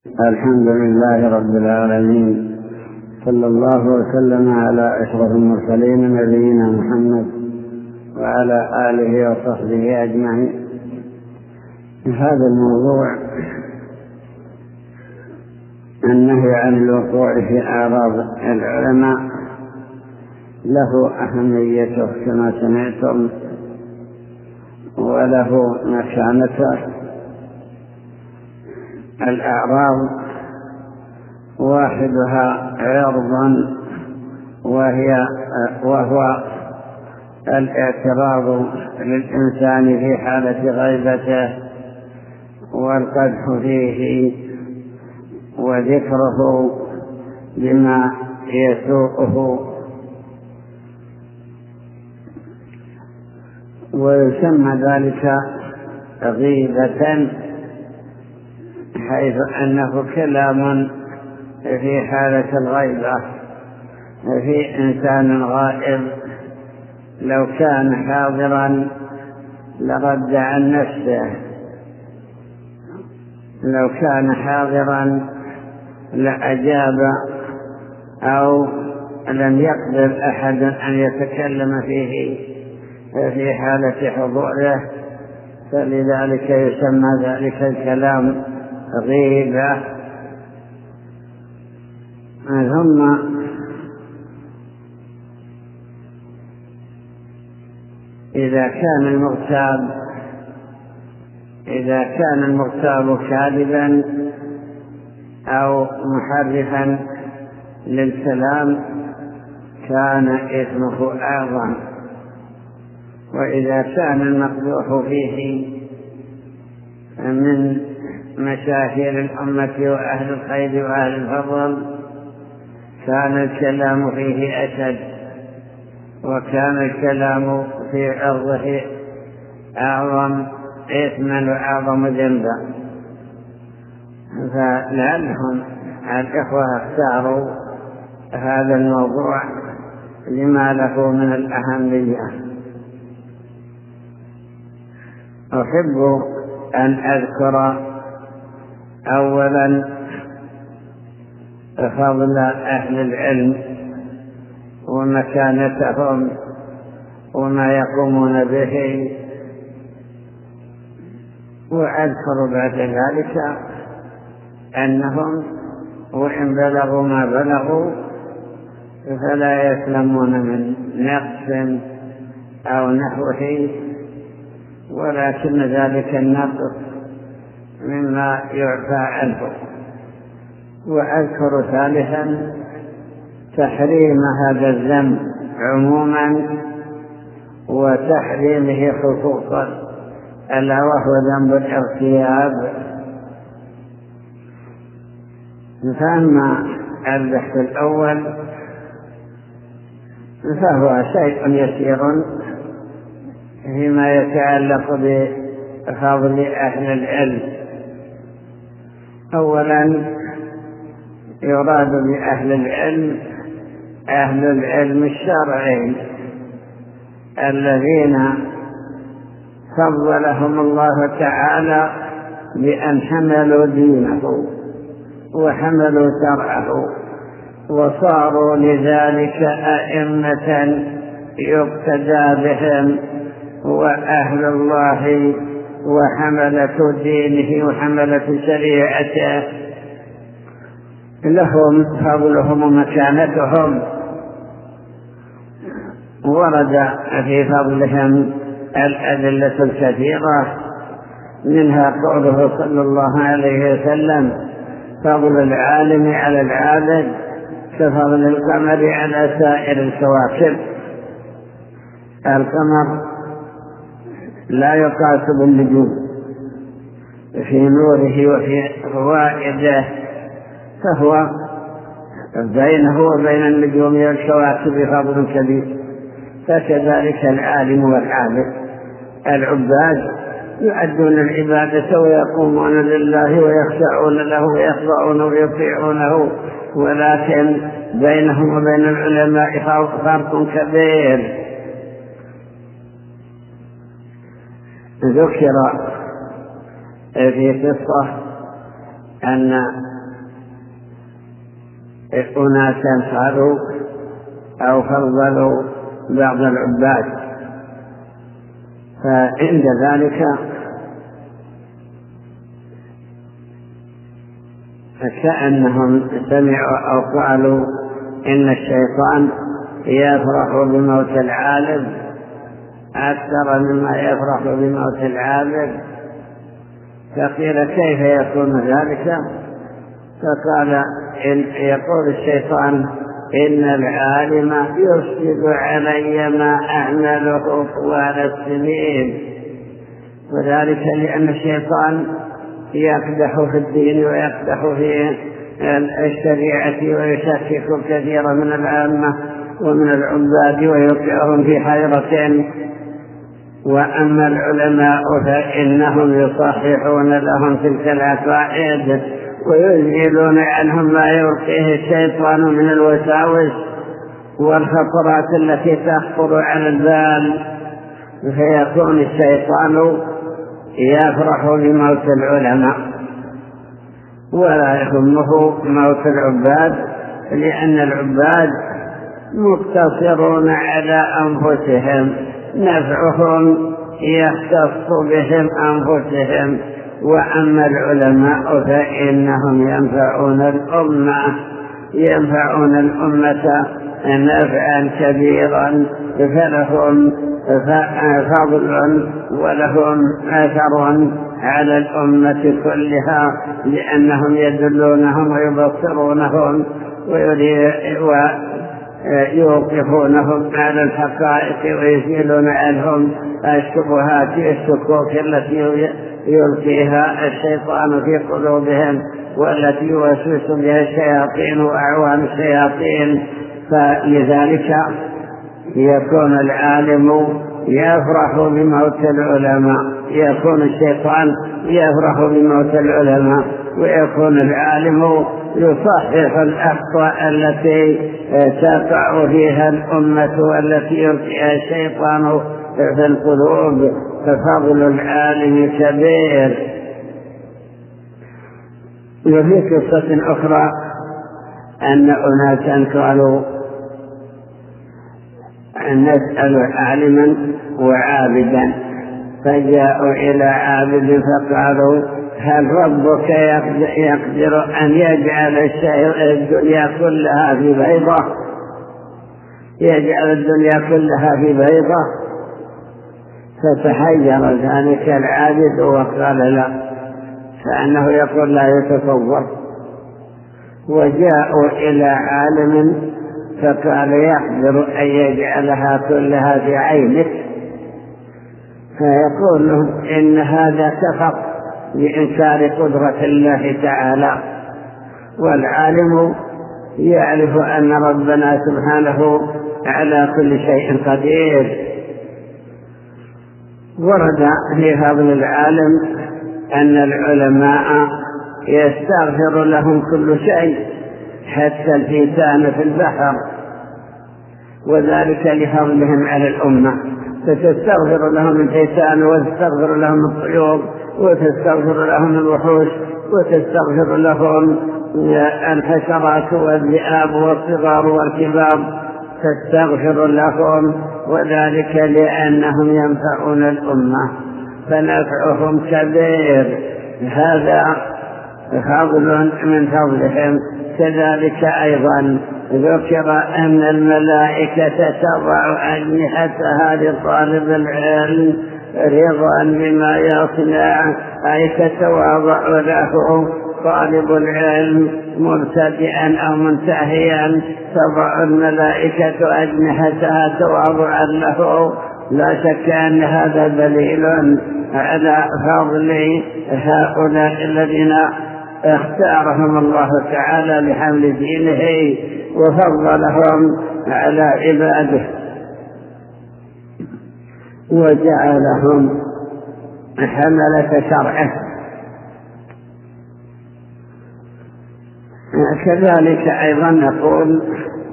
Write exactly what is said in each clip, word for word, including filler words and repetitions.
الحمد لله رب العالمين، صلى الله وسلم على أشرف المرسلين نبينا محمد وعلى آله وصحبه أجمعين. هذا الموضوع النهي عن الوقوع في أعراض العلماء له أهميته كما سمعتم وله مكانته. الأعراض واحدها عرضا وهي وهو الاعتراض للإنسان في حالة غيبته والقدح فيه وذكره بما يسوءه، ويسمى ذلك غيبة، حيث أنه كلام في حالة الغيبة في إنسان غائب لو كان حاضرا لرد عن نفسه، لو كان حاضرا لأجاب أو لم يقدر أحد أن يتكلم فيه في حالة حضوره، فلذلك يسمى ذلك الكلام غيبة. ثم إذا كان المغتاب إذا كان المغتاب كاذبا أو محرفا للكلام كان إثمه أعظم، وإذا كان المقدوح فيه من مشاهير الأمة وأهل الخير وأهل الفضل كان الكلام فيه أشد، وكان الكلام في عرضه أعظم إثما وأعظم ذنبا. فلعلهم الإخوة اختاروا هذا الموضوع لما له من الأهمية. أحب أن أذكر أولا فضل أهل العلم ومكانتهم وما يقومون به، وأذكر بعد ذلك أنهم وإن بلغوا ما بلغوا فلا يسلمون من نقص أو نحوه، ولكن ذلك النقص مما يعفى عنه. وأذكر ثالثا تحريم هذا الذنب عموما وتحريمه خصوصا، ألا وهو ذنب الاغتياب. فأما البحث الأول فهو شيء يسير فيما يتعلق بفضل أهل العلم. أولا يراد بأهل العلم أهل العلم الشرعي الذين فضلهم الله تعالى بأن حملوا دينه وحملوا شرعه وصاروا لذلك أئمة يقتدى بهم، وأهل الله وحملة دينه وحملة شريعته لهم فضلهم ومكانتهم. ورد في فضلهم الأدلة الكثيرة، منها قوله صلى الله عليه وسلم: فضل العالم على العابد كفضل القمر على سائر الكواكب. القمر لا يقاس بالنجوم في نوره وفي فوائده، فهو بينه وبين النجوم والكواكب فضل كبير. فكذلك العالم والعابد، العباد يؤدون العبادة ويقومون لله ويخشعون له ويخضعون ويطيعونه، ولكن بينهم وبين العلماء فرق كبير. ذكر في قصة أن أناسا قالوا أو فضلوا بعض العباد، فعند ذلك كأنهم سمعوا أو قالوا إن الشيطان يفرح بموت العالم أكثر مما يفرح بموت العابد، فقيل كيف يكون ذلك؟ فقال إن يقول الشيطان إن العالم يفسد علي ما أعمله طوال السنين، وذلك لأن الشيطان يقدح في الدين ويقدح في الشريعة ويشكك كثيرا من العامة ومن العباد ويوقعهم في حيرة. وأما العلماء فإنهم يصححون لهم تلك العقائد ويزيلون عنهم ما يلقيه الشيطان من الوساوس والخطرات التي تخطر على البال، فيكون الشيطان يفرح بموت العلماء ولا يهمه موت العباد، لأن العباد مقتصرون على أنفسهم، نفعهم يختص بهم أنفسهم. وأما العلماء فإنهم ينفعون الأمة ينفعون الأمة نفعا كبيرا، فلهم فضل ولهم أثر على الأمة كلها، لأنهم يدلونهم ويبصرونهم ويوقفونهم على الحقائق ويزيلون عنهم الشبهات والشكوك التي يلقيها الشيطان في قلوبهم والتي يوسوس بها الشياطين وأعوان الشياطين. فلذلك يكون العالم يفرح بموت العلماء، يكون الشيطان يفرح بموت العلماء، ويكون العالم يصحح الأخطاء التي تقع فيها الأمة والتي يلقيها الشيطان في القلوب، ففضل العالم كبير. وفي قصة أخرى أن أناسا قالوا أن نسأل عالما وعابدا، فجاءوا إلى عابد فقالوا هل ربك يقدر أن يجعل الدنيا كلها في بيضة يجعل الدنيا كلها في بيضة؟ فتحير ذلك العابد وقال لا، فأنه يقول لا يتصور. وجاءوا إلى عالم فقال يقدر أن يجعلها كلها في عينك، فيقول لهم إن هذا كفر لإنكار قدرة الله تعالى، والعالم يعرف أن ربنا سبحانه على كل شيء قدير. ورد في فضل العالم أن العلماء يستغفر لهم كل شيء حتى الحيتان في البحر، وذلك لفضلهم على الأمة، فتستغفر لهم الحيتان وتستغفر لهم الطيور وتستغفر لهم الوحوش وتستغفر لهم الحشرات والذئاب والصغار والكبار، تستغفر لهم، وذلك لأنهم ينفعون الأمة فنفعهم كبير. هذا فضل من فضلهم. كذلك أيضا ذكر أن الملائكة تضع أجنحتها لطالب العلم رضا بما يصنع، أي تتواضع له طالب العلم مرتدئا أو منتهيا، تضع الملائكة أجنحتها تواضعا له. لا شك أن هذا دليل على فضل هؤلاء الذين اختارهم الله تعالى لحمل دينه وفضلهم على عباده وجعلهم حملة شرعه. كذلك أيضا نقول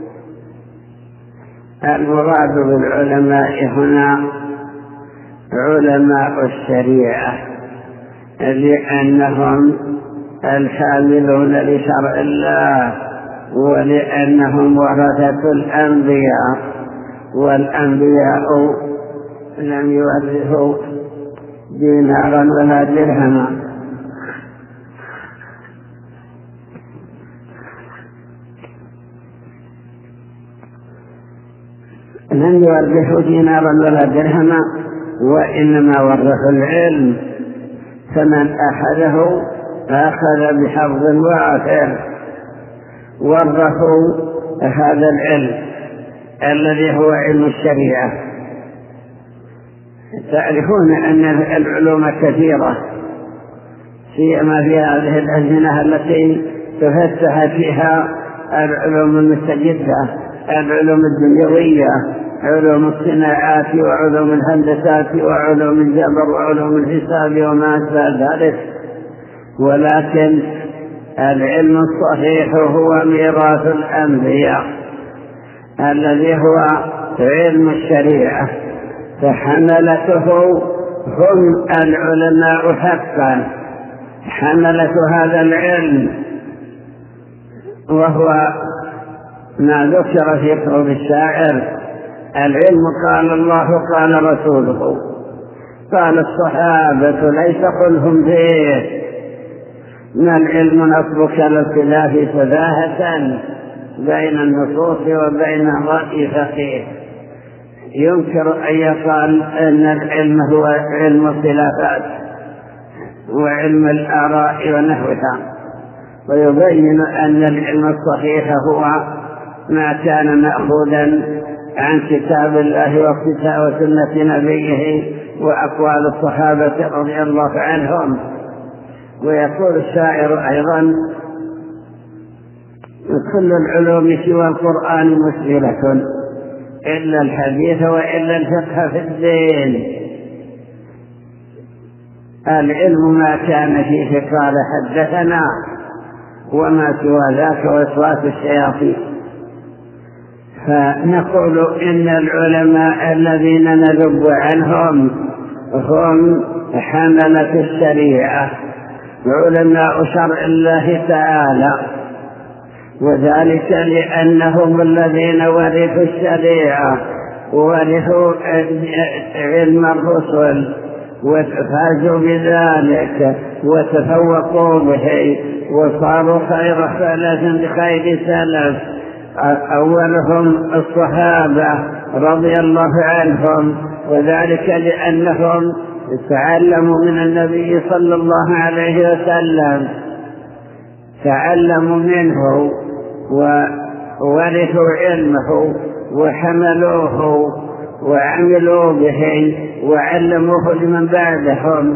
المراد بالعلماء هنا علماء الشريعة، لأنهم الحاملون لشرع الله، ولأنهم ورثة الأنبياء، والأنبياء لم يورثوا دينارا ولا درهما، لم يورثوا دينارا ولا درهما، وإنما ورثوا العلم، فمن أخذه أخذ بحظ وافر. ورثوا هذا العلم الذي هو علم الشريعة. تعرفون أن العلوم كثيرة، سيما في هذه الأزمنة التي تفتح فيها العلوم المستجدة، العلوم الدنيوية، علوم الصناعات وعلوم الهندسات وعلوم الجبر وعلوم الحساب وما أشبه ذلك. ولكن العلم الصحيح هو ميراث الأنبياء الذي هو علم الشريعة، فحملته هم العلماء حقا، حملة هذا العلم، وهو ما ذكر في قول الشاعر: العلم قال الله قال رسوله قال الصحابة ليس قلهم فيه، ما العلم نصبك للخلاف سفاهة بين النصوص وبين رأي فقيه. ينكر أن يقال أن العلم هو علم الخلافات وعلم الآراء ونحوها، ويبين أن العلم الصحيح هو ما كان مأخوذا عن كتاب الله وسنة نبيه وأقوال الصحابة رضي الله عنهم. ويقول الشاعر أيضا: كل العلوم سوى القرآن مسهلة إلا الحديث وإلا الفقه في الدين. العلم ما كان فيه قال حدثنا، وما سوى ذاك وسواس الشياطين. فنقول إن العلماء الذين نذب عنهم هم حملة الشريعة، علماء شرع الله تعالى، وذلك لأنهم الذين ورثوا الشريعة وورثوا علم الرسل وفازوا بذلك وتفوقوا به وصاروا خير خلف بخير سلف. أولهم الصحابة رضي الله عنهم، وذلك لأنهم تعلموا من النبي صلى الله عليه وسلم، تعلموا منه وورثوا علمه وحملوه وعملوا به وعلموه لمن بعدهم،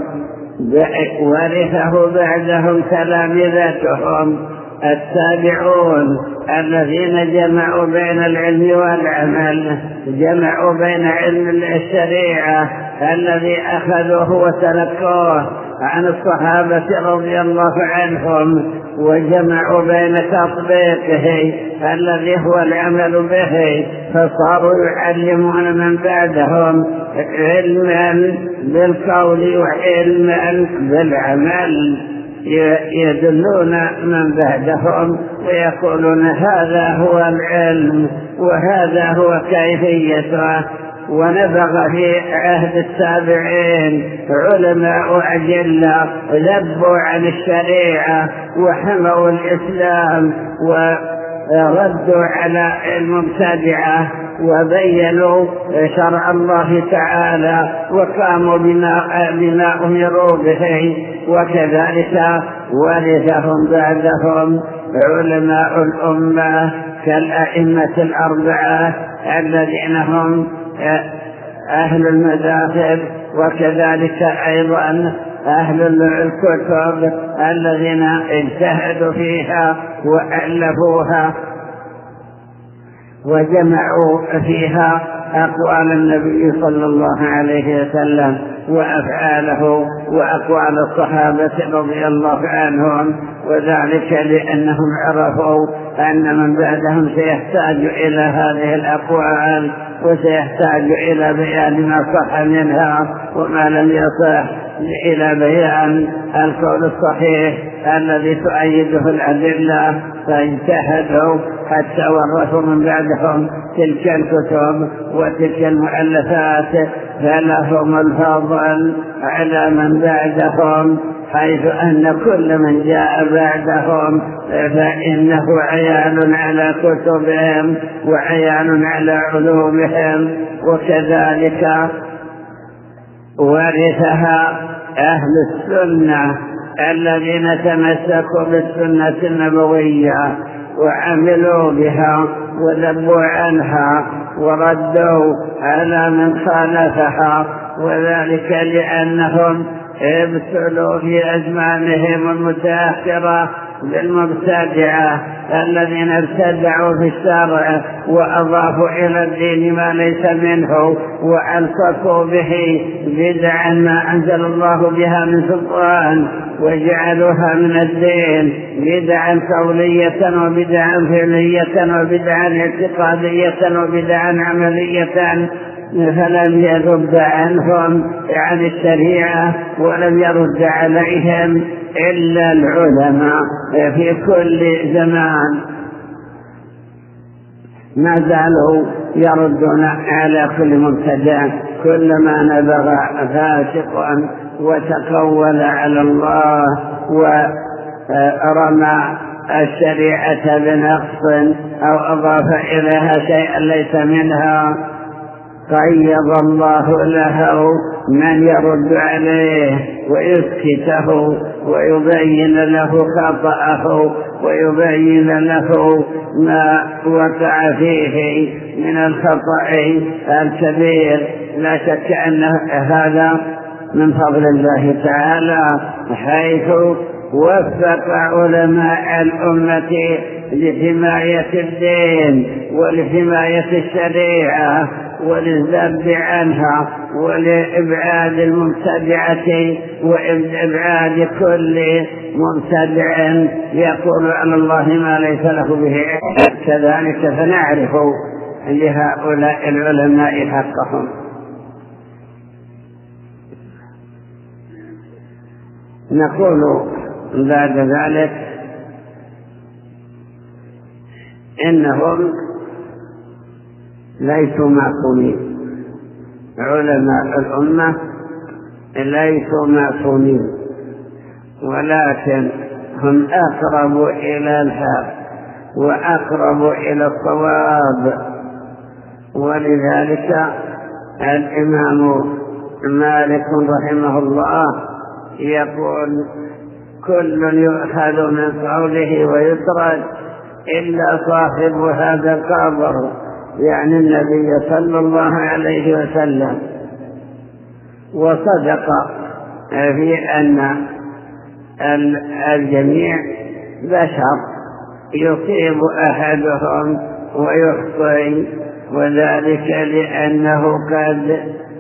ورثه بعدهم تلامذتهم التابعون الذين جمعوا بين العلم والعمل، جمعوا بين علم الشريعة الذي أخذوه وتلقوه عن الصحابة رضي الله عنهم، وجمعوا بين تطبيقه الذي هو العمل به، فصاروا يعلمون من بعدهم علما بالقول وعلما بالعمل، يدلون من بعدهم ويقولون هذا هو العلم وهذا هو كيفيته. ونبغى في عهد التابعين علماء أجلة ذبوا عن الشريعة وحموا الإسلام وردوا على المبتدعة وبينوا شرع الله تعالى وقاموا بما أمروا به. وكذلك ورثهم بعدهم علماء الأمة كالأئمة الأربعة الذين هم أهل المذاهب، وكذلك أيضا أهل الكتب الذين اجتهدوا فيها وألفوها وجمعوا فيها أقوال النبي صلى الله عليه وسلم وأفعاله وأقوال الصحابة رضي الله عنهم، وذلك لأنهم عرفوا أن من بعدهم سيحتاج إلى هذه الأقوال وسيحتاج إلى بيان ما صح منها وما لم يصح، إلى بيان القول الصحيح الذي تؤيده الأدلة، فاجتهدوا حتى ورثوا من بعدهم تلك الكتب وتلك المؤلفات، فلهم الفضل على من بعدهم، حيث أن كل من جاء بعدهم فإنه عيان على كتبهم وعيان على علومهم، وكذلك ورثها أهل السنة الذين تمسكوا بالسنة النبوية وعملوا بها وذبوا عنها وردوا على من خالفها، وذلك لأنهم ابتلوا في أزمانهم المتأخرة بالمبتدعة الذين ابتدعوا في الشرع وأضافوا إلى الدين ما ليس منه وألصقوا به بدعا ما أنزل الله بها من سلطان، وجعلوها من الدين بدعا قولية وبدعا فعلية وبدعا اعتقادية وبدعا عملية، فلم يرد عنهم عن الشريعة ولم يرد عليهم إلا العلماء في كل زمان، ما زالوا يردون على كل مبتدع كلما نبغ فاسقا وتقول على الله ورمى الشريعة بنقص أو أضاف إليها شيئا ليس منها، قيض الله له من يرد عليه ويسكته ويبين له خطأه ويبين له ما وقع فيه من الخطأ الكبير. لا شك أن هذا من فضل الله تعالى، حيث وفق علماء الأمة لحماية الدين ولحماية الشريعة وللذب عنها ولإبعاد المبتدعة وإبعاد كل مبتدع يقول على الله ما ليس له به. كذلك فنعرف لهؤلاء العلماء حقهم. نقول بعد ذلك إنهم ليسوا معصومين، علماء الأمة ليسوا معصومين، ولكن هم أقرب إلى الحق وأقرب إلى الصواب. ولذلك الإمام مالك رحمه الله يقول: كل يؤخذ من قوله ويترك إلا صاحب هذا القبر، يعني النبي صلى الله عليه وسلم. وصدق في أن الجميع بشر يصيب أحدهم ويخطئ، وذلك لأنه قد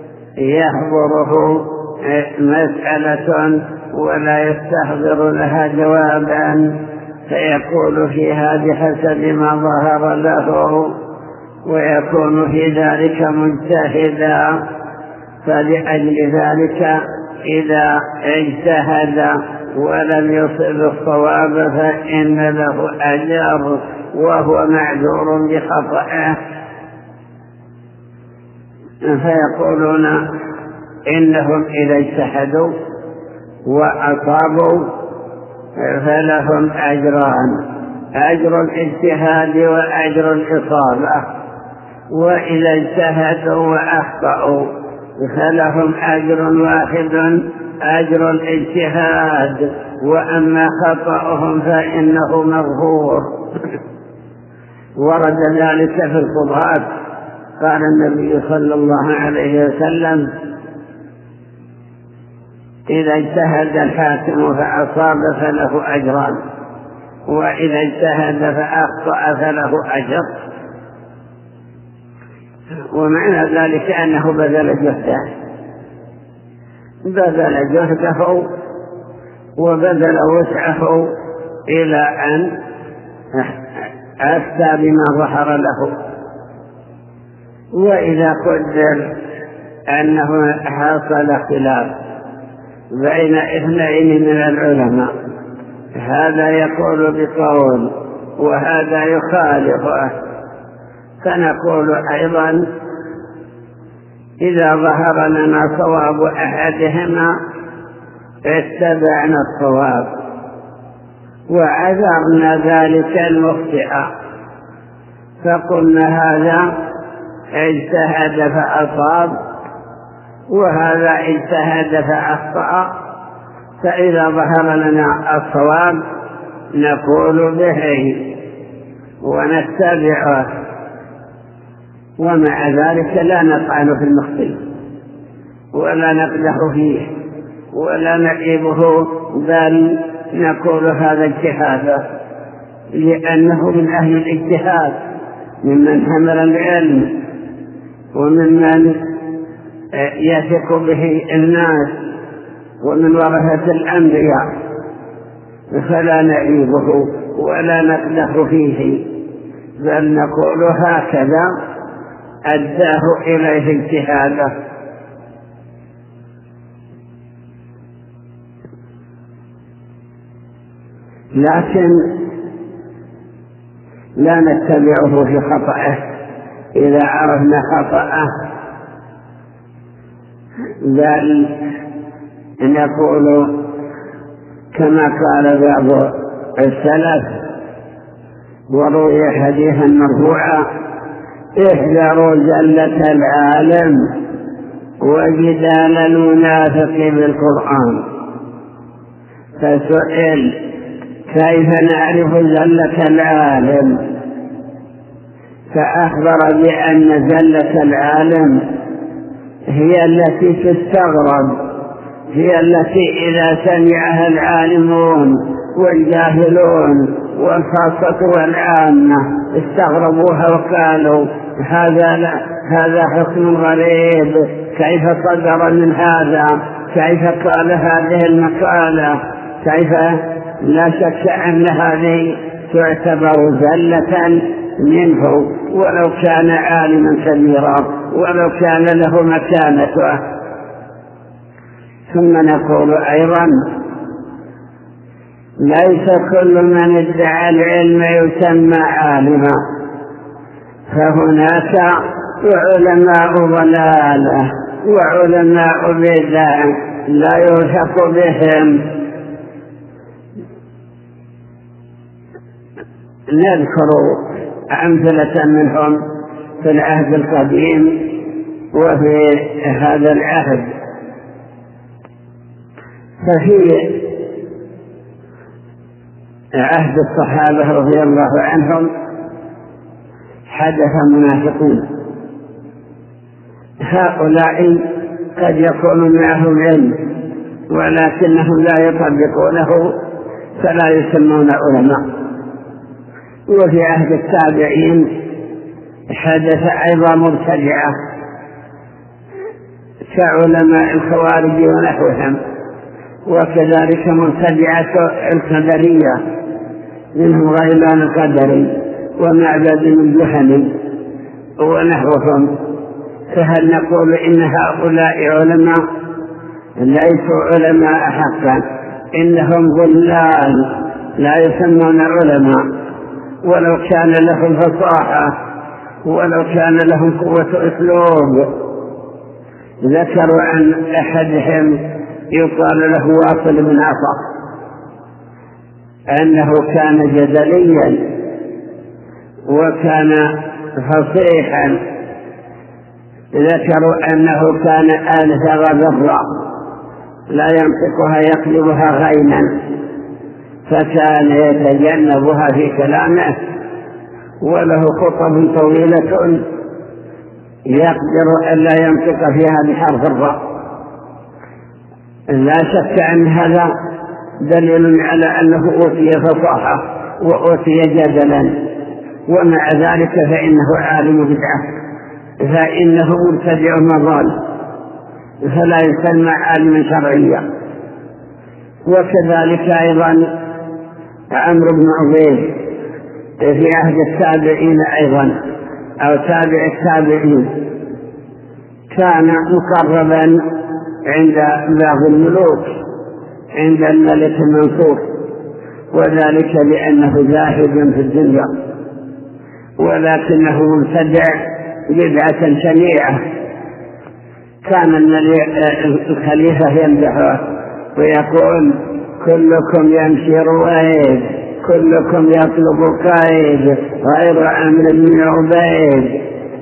يحضره مسألة ولا يستحضر لها جوابا، فيقول فيها بحسب ما ظهر له ويكون في ذلك مجتهدا. فلأجل ذلك إذا اجتهد ولم يصب الصواب فإن له أجر وهو معذور بخطئه. فيقولون إنهم إذا اجتهدوا وأصابوا فلهم أجران: أجر الاجتهاد وأجر الإصابة. وإذا اجتهدوا وأخطأوا فلهم أجر واحد، أجر الاجتهاد، وأما خطأهم فإنه مغفور. ورد ذلك في القضاة، قال النبي صلى الله عليه وسلم: إذا اجتهد الحاكم فأصاب فله أجران، وإذا اجتهد فأخطأ فله أجر. ومعنى ذلك أنه بذل جهده بذل جهده وبذل وسعه إلى أن أفتى بما ظهر له. وإذا قدر أنه حصل خلاف بين اثنين من العلماء، هذا يقول بقول وهذا يخالفه، فنقول أيضا إذا ظهر لنا صواب أحدهما اتبعنا الصواب وعذرنا ذلك المخطئ، فقلنا هذا اجتهد فأصاب وهذا اجتهد فأخطأ، فإذا ظهر لنا الصواب نقول به ونتبعه، ومع ذلك لا نطعن في المخطئ ولا نقدح فيه ولا نعيبه، بل نقول هذا اجتهاد لأنه من أهل الاجتهاد، ممن حمل العلم وممن يثق به الناس ومن ورثة الأنبياء، فلا نعيبه ولا نقدح فيه، بل نقول هكذا أداه إليه اجتهاده. لكن لا نتبعه في خطأه إذا عرفنا خطأه، بل نقول كما قال بعض السلف وروي حديثا مرفوعا: احذروا زلة العالم وجدال المنافق بالقرآن. فسئل: كيف نعرف زلة العالم؟ فأخبر بأن زلة العالم هي التي تستغرب، هي التي إذا سمعها العالمون والجاهلون والخاصة والعامة استغربوها وقالوا: هذا لا هذا حكم غريب، كيف صدر من هذا؟ كيف قال هذه المقالة؟ كيف؟ لا شك أن هذه تعتبر زلة منه، ولو كان عالما كبيرا ولو كان له مكانته. ثم نقول أيضا: ليس كل من ادعى العلم يسمى عالما، فهناك علماء ضلالة وعلماء بدع لا يوثق بهم. نذكر أمثلة منهم في العهد القديم وفي هذا العهد. ففي عهد الصحابة رضي الله عنهم حدث منافقون، هؤلاء قد يكون معهم علم ولكنهم لا يطبقونه فلا يسمون علماء. وفي عهد التابعين حدث أيضا مرتجعة كعلماء الخوارج ونحوهم، وكذلك مرتجعة القدرية منهم غيلان القدري ومعبد الجهني ونحوهم. فهل نقول إن هؤلاء علماء؟ ليسوا علماء حقا، إنهم ضلال لا يسمون علماء، ولو كان لهم فصاحة ولو كان لهم قوة أسلوب. ذكروا عن أحدهم يقال له واصل بن عطا أنه كان جدليا وكان فصيحا. ذكروا أنه كان آلف غضبا لا ينطقها يقلبها غينا، فكان يتجنبها في كلامه، وله خطب طويلة يقدر أن لا ينطق فيها بحرف الراء. لا شك أن هذا دليل على أنه أوتي فصاحة وأوتي جدلا، ومع ذلك فإنه عالم بدعة، فإنه مبتدع مضال، فلا يسمى عالما شرعيا. وكذلك أيضا عمرو بن عبيد في عهد التابعين أيضا أو تابع التابعين كان مقربا عند بعض الملوك عند الملك المنصور، وذلك لأنه زاهد في الدنيا، ولكنه مبتدع بدعة شنيعة. كان الخليفة يمدحه ويقول: كلكم يمشي رويد، كلكم يطلب قائد غير عامر بن عبيد.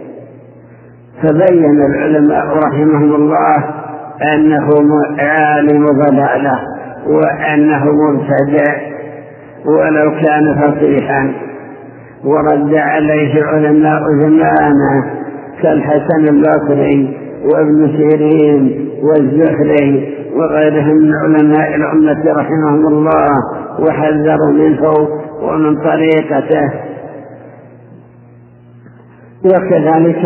فبين العلماء رحمهم الله أنه عالم ضلالة وأنه مبتدع ولو كان فصيحا. ورد عليه علماء زمانه كالحسن البصري وابن سيرين والزهري وغيرهم من علماء الأمة رحمهم الله، وحذروا منه ومن طريقته. وكذلك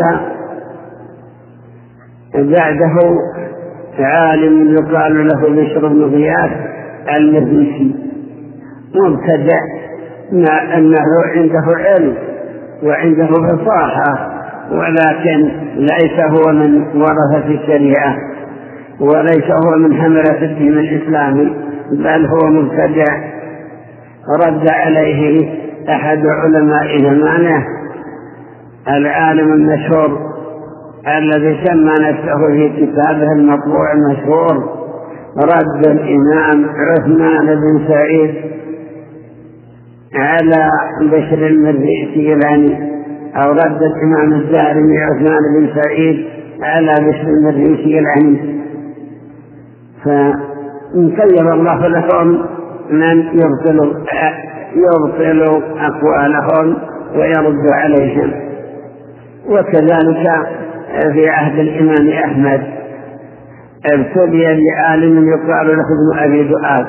بعده عالم يقال له بشر بن غياث المريسي، مبتدع مع أنه عنده علم وعنده فصاحة، ولكن ليس هو من ورثة الشريعة وليس هو من حملة الدين الإسلامي، بل هو مبتدع. رد عليه أحد علماء زمانه العالم المشهور الذي سمى نفسه في كتابه المطبوع المشهور رد الإمام عثمان بن سعيد على بشر المريسي العني، أو رد الإمام الدارمي عثمان بن سعيد على بشر المريسي العني. فانكير الله لهم من يبطل يبطل أقوالهم ويرد عليهم. وكذلك في عهد الإمام أحمد ابتلي بعالم يقال له ابن أبي دؤاد،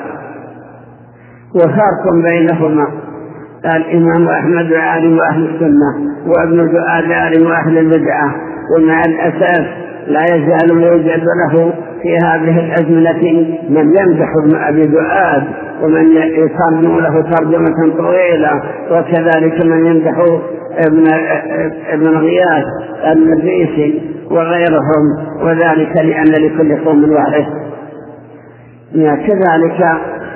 وفرق بينهما. الإمام أحمد عالم أهل السنة، وابن دؤاد عالم أهل البدعة، ومع الأساس لا يزال يوجد له في هذه الأزمنة من يمدح ابن أبي دؤاد ومن يصنع له ترجمة طويلة، وكذلك من يمدح ابن ابن غياث المريسي وغيرهم، وذلك لأن لكل قوم وارث. كذلك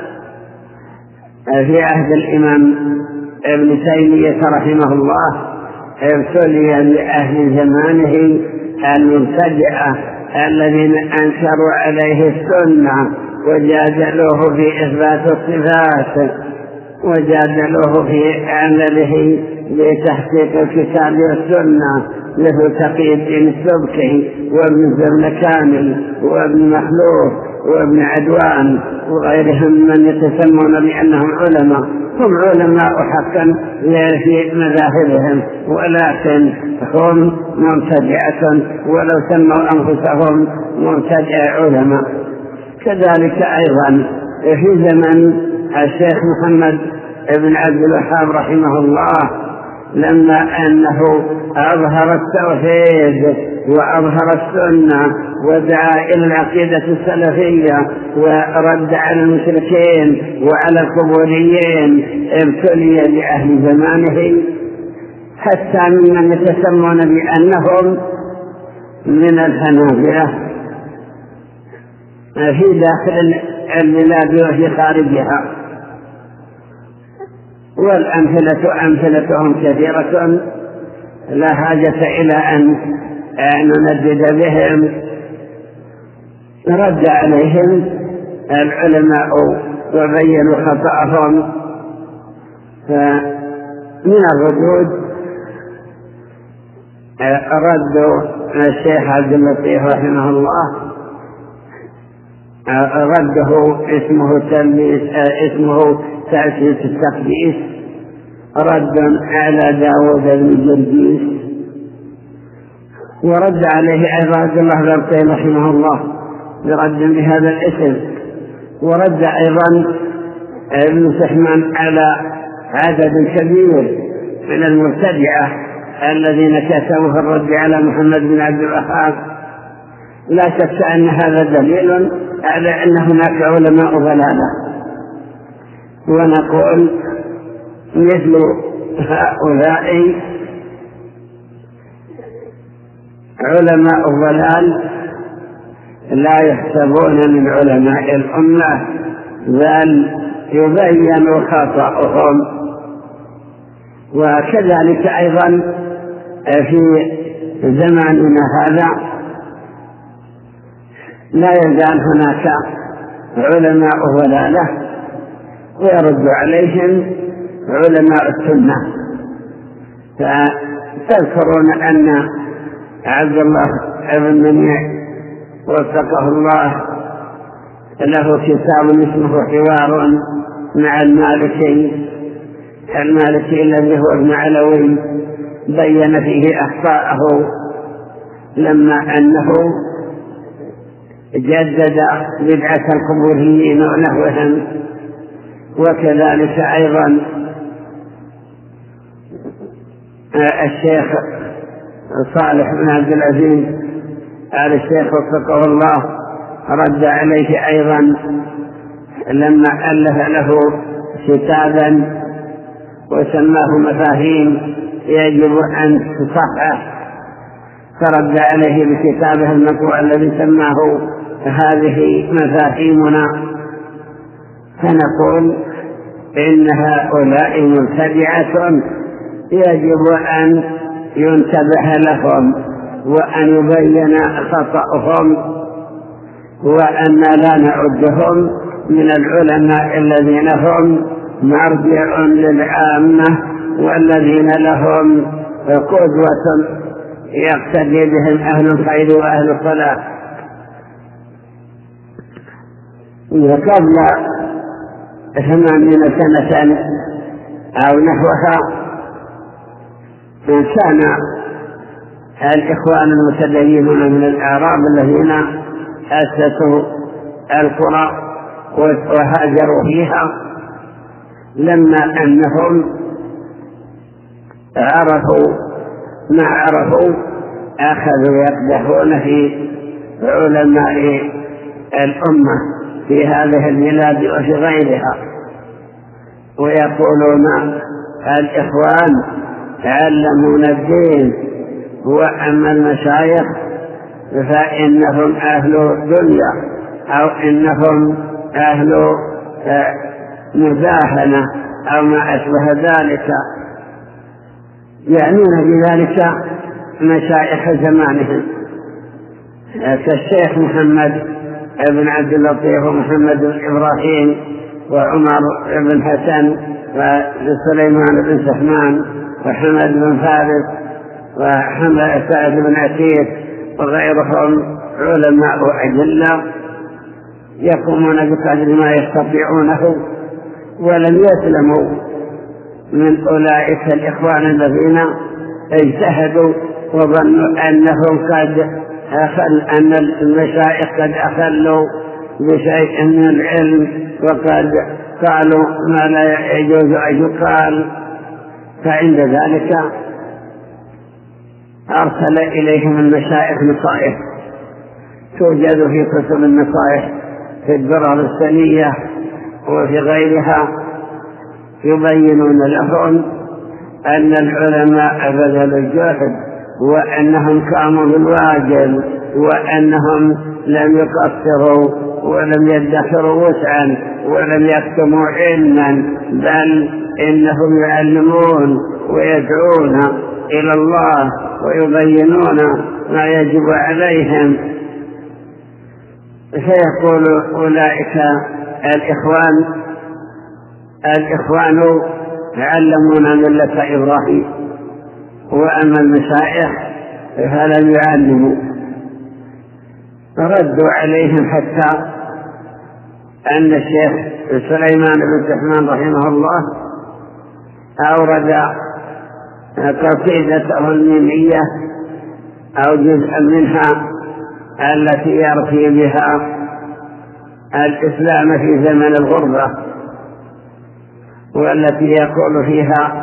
في عهد الإمام ابن تيمية رحمه الله ابتلي لأهل زمانه المبتدعة الذين أنكروا عليه السنة وجادلوه في إثبات الصفات، وجادلوه في عمله بتحقيق الكتاب والسنة، مثل تقي الدين السبكي وابن زرن كامل وابن مخلوف وابن عدوان وغيرهم من يتسمون بأنهم علماء. هم علماء حقا في مذاهبهم، ولكن هم مبتدعة ولو سموا أنفسهم مبتدع علماء. كذلك أيضا في زمن الشيخ محمد بن عبد الوهاب رحمه الله، لما أنه أظهر التوحيد وأظهر السنة ودعا إلى العقيدة السلفية ورد على المشركين وعلى القبوريين، ابتلي لأهل زمانه حتى ممن يتسمون بأنهم من الحنابلة في داخل البلاد وفي خارجها. والأمثلة أمثلتهم كثيرة لا حاجة إلى أن نندد بهم. رد عليهم العلماء وبينوا خطأهم. فمن الردود رد الشيخ عبد اللطيف رحمه الله، رده اسمه تلميذ اسمه تأسيس التقديس، رد على داود بن جرجيس. ورد عليه أيضا عبد الله بن قيم رحمه الله برد بهذا الاسم. ورد أيضا ابن سحمان على عدد كبير من المبتدعة الذين كتبوا في الرد على محمد بن عبد الوهاب. لا شك أن هذا دليل على أن هناك علماء ضلالة، ونقول مثل هؤلاء علماء الضلال لا يحسبون من علماء الأمة بل يبين خطأهم. وكذلك أيضا في زماننا هذا لا يزال هناك علماء ضلالة ويرد عليهم علماء السنة. فتذكرون أن عبد الله بن منيع وفقه الله له كتاب اسمه حوار مع المالكي المالكي الذي هو ابن علوي، بين فيه أخطاءه لما أنه جدد بدعة القبوريين ونحوهم. وكذلك أيضا الشيخ صالح بن عبد العزيز آل الشيخ وفقه الله رد عليه أيضا لما ألف له كتابا وسماه مفاهيم يجب أن تصحح، فرد عليه بكتابه المطبوع الذي سماه هذه مفاهيمنا. فنقول إن هؤلاء مبتدعة يجب أن ينتبه لهم وأن يبين خطأهم، وأن لا نعدهم من العلماء الذين هم مرجع للعامة والذين لهم قدوة يقتدي بهم أهل الخير وأهل الصلاح. وقبل ثمانين سنة أو نحوها كان الإخوان المتدينون من الأعراب الذين أسسوا القرى وهاجروا فيها، لما أنهم عرفوا ما عرفوا أخذوا يقدحون في علماء الأمة في هذه البلاد وفي غيرها، ويقولون الإخوان علمون الدين، وأما المشايخ فإنهم أهل دنيا أو إنهم أهل مزاحمة أو ما أشبه ذلك، يعنون بذلك مشايخ زمانهم كالشيخ محمد بن عبد اللطيف ومحمد بن إبراهيم وعمر بن حسن وسليمان بن سحمان وحمد بن فارس وحمد سعد بن عتيق وغيرهم علماء أجلة يقومون بقدر ما يستطيعونه، ولم يسلموا من أولئك الإخوان الذين اجتهدوا وظنوا أنهم قد أخل أن المشايخ قد أخلوا بشيء من العلم وقد قالوا ما لا يجوز أن يقال. فعند ذلك أرسل إليهم المشايخ نصائح توجد في كتب النصائح في الدرر السنية وفي غيرها، يبينون لهم أن العلماء بذلوا الجهد وأنهم قاموا بالواجب وأنهم لم يقصروا ولم يدخروا وسعا ولم يكتموا علما، بل إنهم يعلمون ويدعون إلى الله ويبينون ما يجب عليهم. فيقول أولئك الإخوان الإخوان علمونا ملة إبراهيم، وأما المشايخ فلم يعلموا. ردوا عليهم حتى أن الشيخ سليمان بن سحمان رحمه الله أورد قصيدته الميمية أو جزءا منها التي يرثي بها الإسلام في زمن الغربة، والتي يقول فيها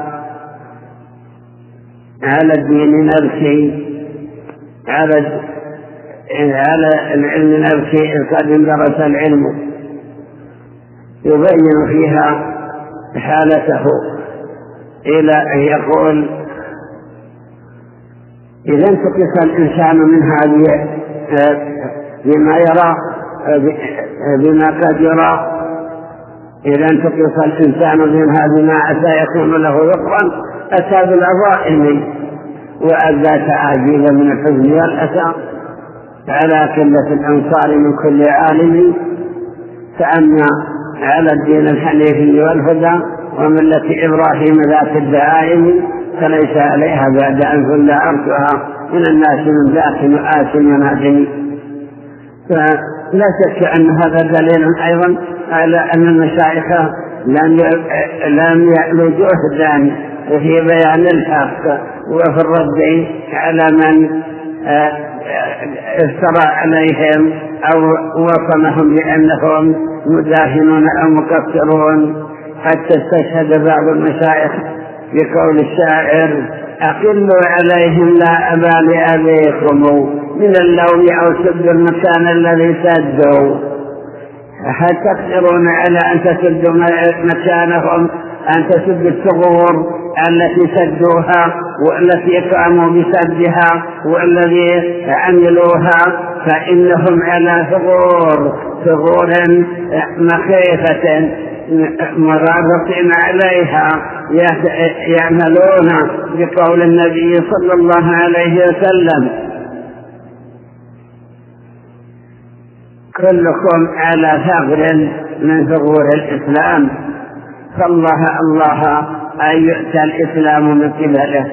على الدين نبكي على على العلم نبكي إذ قد اندرس العلم، يبين فيها حالته إلى أن يقول إذا انتقص الإنسان من هذه بما يرى بما قد يرى إذا انتقص الإنسان منها بما عسى يكون له ذكرا أتى بالعظائم وأبدى تعاجيل من الحزن والأسى على قلة الأنصار من كل عالم فأما على الدين الحنيفي والهدى وملة إبراهيم ذات الدعائم فليس عليها بعد أن ذل عرشها من الناس من ذات مآت ونادم. فلا شك أن هذا دليل أيضا على أن المشايخ لم يألوا جهدا في بيان الحق وفي الرد على من افترى عليهم أو وصمهم بأنهم مداهنون أو مكفرون، حتى استشهد بعض المشايخ بقول الشاعر: أقلوا عليهم لا أبا لأبيكم من اللوم أو سد المكان الذي سدوا. هل تقدرون على أن تسدوا مكانهم، أن تسدوا الثغور التي سدوها والتي قاموا بسدها والذي عملوها؟ فإنهم على ثغور ثغور مخيفة مرابطين عليها يعملون بقول النبي صلى الله عليه وسلم: كلكم على ثغر من ثغور الإسلام، فالله الله أن يؤتى الإسلام من قبله.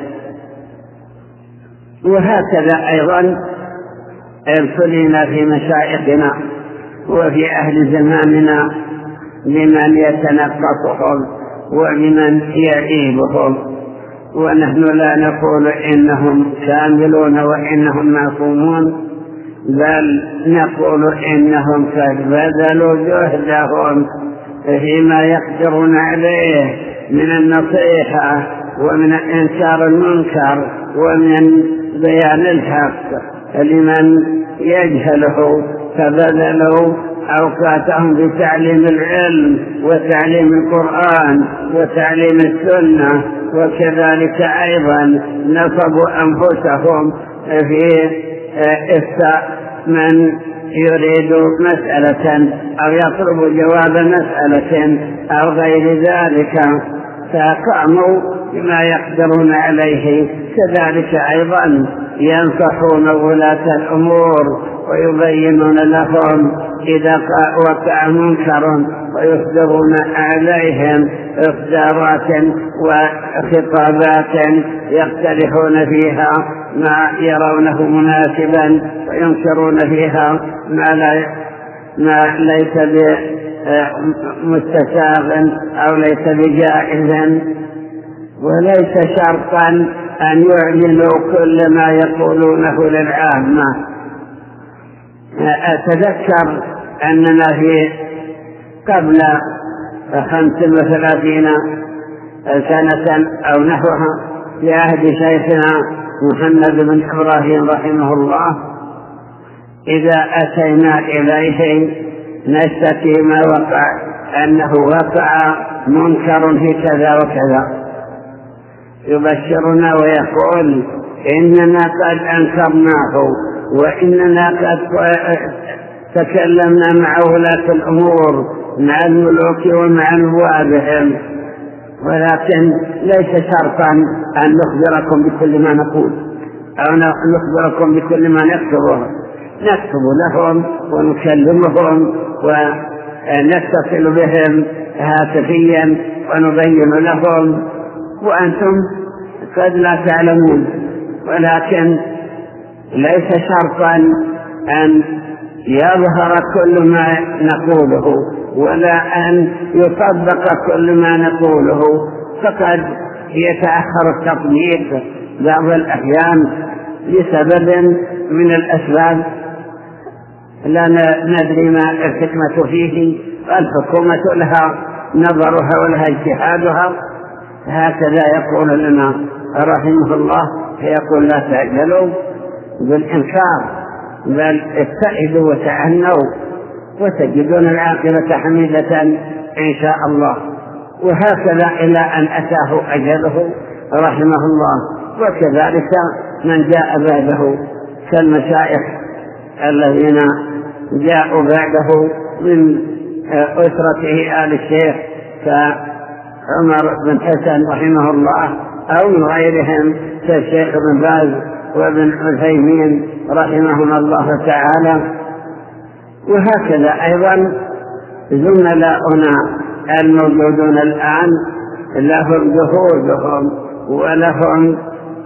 وهكذا أيضا ابتلينا في مشايخنا وفي أهل زماننا بمن يتنقصهم وبمن يعيبهم، ونحن لا نقول إنهم كاملون وإنهم معصومون، بل نقول إنهم قد بذلوا جهدهم فيما يقدرون عليه من النصيحة ومن إنكار المنكر ومن بيان الحق لمن يجهله، فبذلوا أوقاتهم بتعليم العلم وتعليم القرآن وتعليم السنة، وكذلك أيضا نصبوا أنفسهم في إفتاء من يريد مسألة أو يطلب جواب مسألة أو غير ذلك، فقاموا بما يقدرون عليه. كذلك أيضا ينصحون ولاة الأمور ويبينون لهم إذا وقع منكر ويصدرون عليهم إصدارات وخطابات يقترحون فيها ما يرونه مناسبا وينكرون فيها ما, لا ما ليس بمستساغ أو ليس بجائز. وليس شرطا أن يعلنوا كل ما يقولونه للعامة. أتذكر أننا في قبل خمس وثلاثين سنة أو نحوها في عهد شيخنا محمد بن إبراهيم رحمه الله، إذا أتينا إليه نشتكي ما وقع أنه وقع منكر في كذا وكذا، يبشرنا ويقول: إننا قد أنكرناه وإننا قد تكلمنا مع ولاة الأمور مع الملوك ومع نوابهم، ولكن ليس شرطا أن نخبركم بكل ما نقول أو نخبركم بكل ما نكتبه. نكتب لهم ونكلمهم ونتصل بهم هاتفيا ونبين لهم، وأنتم قد لا تعلمون. ولكن ليس شرطا أن يظهر كل ما نقوله ولا أن يطبق كل ما نقوله، فقد يتأخر التطبيق بعض الأحيان لسبب من الأسباب لا ندري ما الحكمة فيه، الحكومة لها نظرها ولها اجتهادها. هكذا يقول لنا رحمه الله، فيقول: لا تعجلوا بالإنكار بل ابتعدوا وتعنوا وتجدون العاقبة حميدة إن شاء الله. وهكذا إلى أن أتاه أجله رحمه الله. وكذلك من جاء بعده كالمشايخ الذين جاءوا بعده من أسرته آل الشيخ كعمر بن حسن رحمه الله أو من غيرهم كالشيخ بن باز وابن عثيمين رحمهم الله تعالى. وهكذا أيضا زملاؤنا الموجودون الآن لهم جهودهم ولهم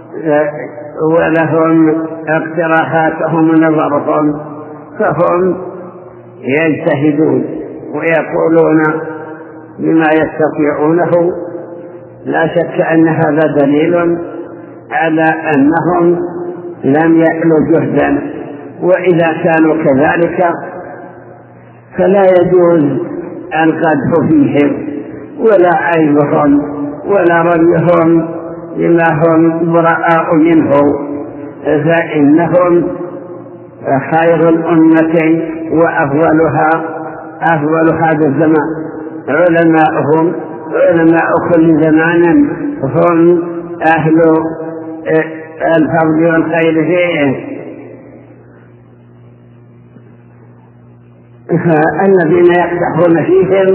ولهم اقتراحاتهم ونظرهم، فهم يجتهدون ويقولون بما يستطيعونه. لا شك أن هذا دليل على أنهم لم يألوا جهدا، وإذا كانوا كذلك فلا يجوز القدح فيهم ولا عيبهم ولا رميهم بما هم براء منه، فإنهم خير الأمة وأفضلها أفضل هذا الزمان. علماؤهم علماء كل زمان هم أهل الفضل والخير فيه. فالذين يقدحون فيهم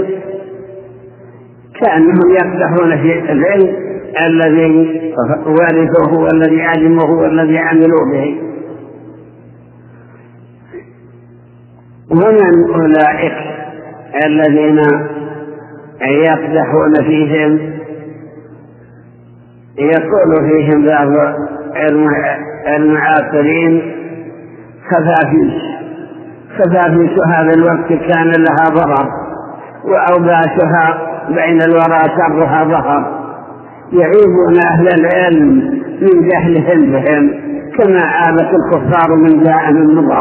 كأنهم يقدحون في العلم الذي ورثوه والذي علموه والذي عملوا به. ومن أولئك الذين يقدحون فيهم يقول فيهم بعض المعاصرين خفافيش خفافيش هذا الوقت كان لها ضرر، وأوباشها بين الورى شرها ظهر. يعيبون أهل العلم من جهلهم بهم كما عابت الكفار من جاء من مضر.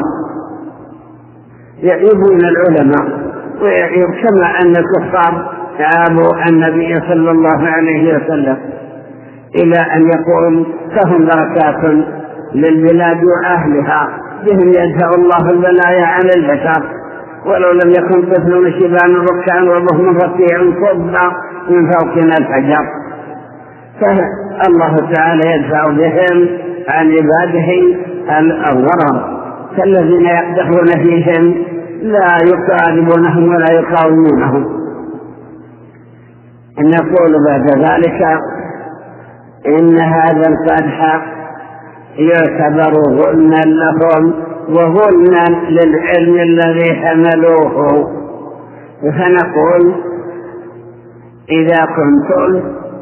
يعيبون العلماء ويعيب كما أن الكفار عابوا النبي صلى الله عليه وسلم، إلى أن يقول فهم بركات للبلاد وأهلها بهم يدفع الله البلايا عن البشر، ولو لم يكن طفل شبان ركعا وضهم رفيع صب من فوقنا الحجر. فالله تعالى يدفع بهم عن عباده الضرر. فالذين يقدحون فيهم لا يقاربونهم ولا يقاومونهم. نقول بعد ذلك إن هذا القدح يعتبر ظلما لهم وظلما للعلم الذي حملوه. فنقول إذا كنتم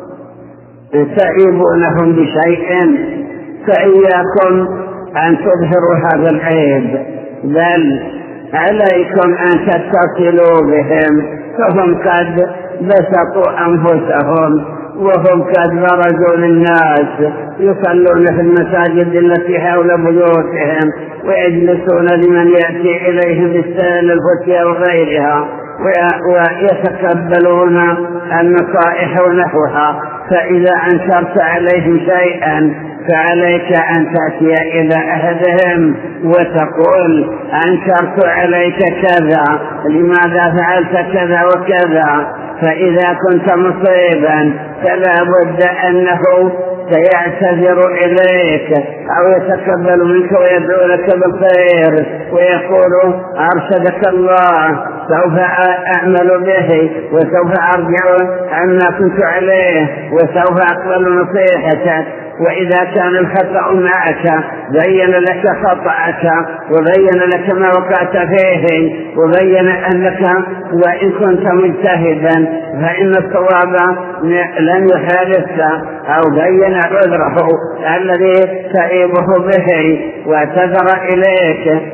تعيبونهم بشيء فإياكم أن تظهروا هذا العيب، بل عليكم أن تتصلوا بهم، فهم قد بسطوا أنفسهم وهم قد برزوا للناس يصلون في المساجد التي حول بيوتهم ويجلسون لمن يأتي إليهم بالسائل الفتية وغيرها ويتقبلون النصائح ونحوها. فإذا أنكرت عليهم شيئا فعليك أن تأتي إلى أحدهم وتقول أنكرت عليك كذا، لماذا فعلت كذا وكذا؟ فإذا كنت مصيبا فلا بد أنه سيعتذر إليك أو يتقبل منك ويدعو لك بالخير ويقول أرشدك الله، سوف أعمل به وسوف أرجع عما كنت عليه وسوف أقبل نصيحتك. وإذا كان الخطأ معك بين لك خطأك وبين لك ما وقعت فيه وبين أنك وإن كنت مجتهدا فإن الصواب لن يحالفك، أو بين عذره الذي تعيبه به واعتذر إليك،